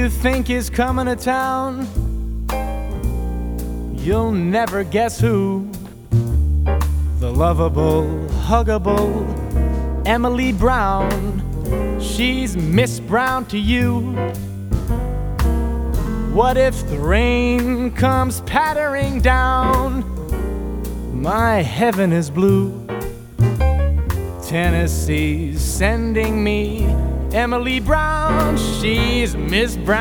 You think is coming to town, you'll never guess who. The lovable, huggable Emily Brown. She's Miss Brown to you. What if the rain comes pattering down? My heaven is blue. Tennessee's sending me Emily Brown. She's Miss Brown.